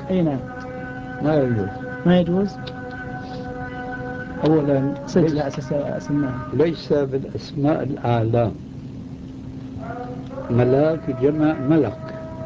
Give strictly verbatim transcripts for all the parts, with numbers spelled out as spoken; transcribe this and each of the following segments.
أي نعم. ما يجوز. ما يجوز. أولا سجل ليس, أساس أسماء. ليس بالأسماء الأعلام. ملاك جمع ملك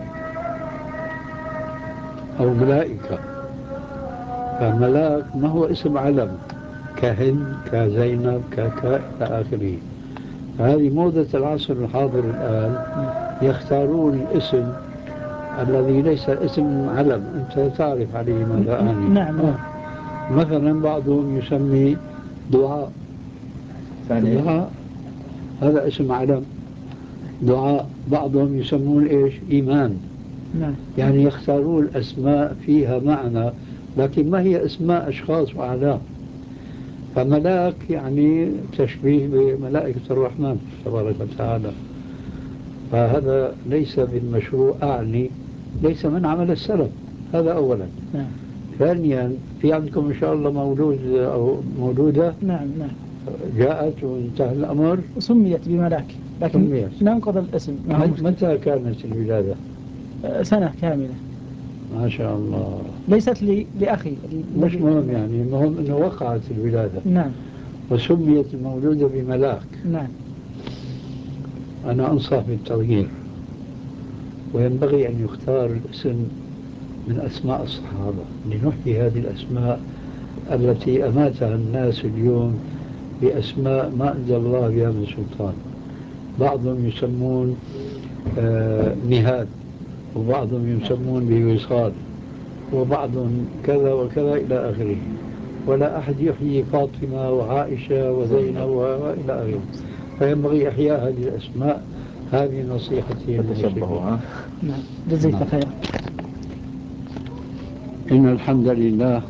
أو ملائكة، فملاك ما هو اسم علم كهند كزينب ككا إلى آخره. هذه موضة العصر الحاضر الآن، يختارون الاسم الذي ليس اسم علم. أنت تعرف عليه ماذا أعني. نعم. آه. مثلا بعضهم يسمي دعاء. دعاء هذا اسم علم. دعاء بعضهم يسمون إيش؟ إيمان. نعم. يعني يختارون الأسماء فيها معنى، لكن ما هي أسماء أشخاص وأعلام. فملاك يعني تشبيه بملائكة الرحمن تبارك وتعالى، فهذا ليس بالمشروع. أعني ليس من عمل السلف، هذا أولا. نعم. ثانيا، في عندكم إن شاء الله مولود أو مولودة؟ نعم نعم. جاءت وانتهى الأمر. سميت بملاك لكن سميت. ننقض الاسم. متى كانت الولادة؟ سنة كاملة. ما شاء الله. ليست لي لأخي. مش مهم، يعني المهم أنه وقعت الولادة. نعم. وسميت المولودة بملاك. نعم. أنا أنصح بالتغيير، وينبغي أن يختار الاسم من أسماء الصحابة لنحيي هذه الأسماء التي أماتها الناس اليوم بأسماء ما أنزل الله بها من سلطان. بعضهم يسمون آه نهاد، وبعضهم يسمون بوصال، وبعضهم كذا وكذا إلى آخره. ولا أحد يحيي فاطمة وعائشة وزينب وإلى آخره. فينبغي إحياء هذه الأسماء. هذه نصيحتي للمسلمين. نعم. جزيك خير. إن الحمد لله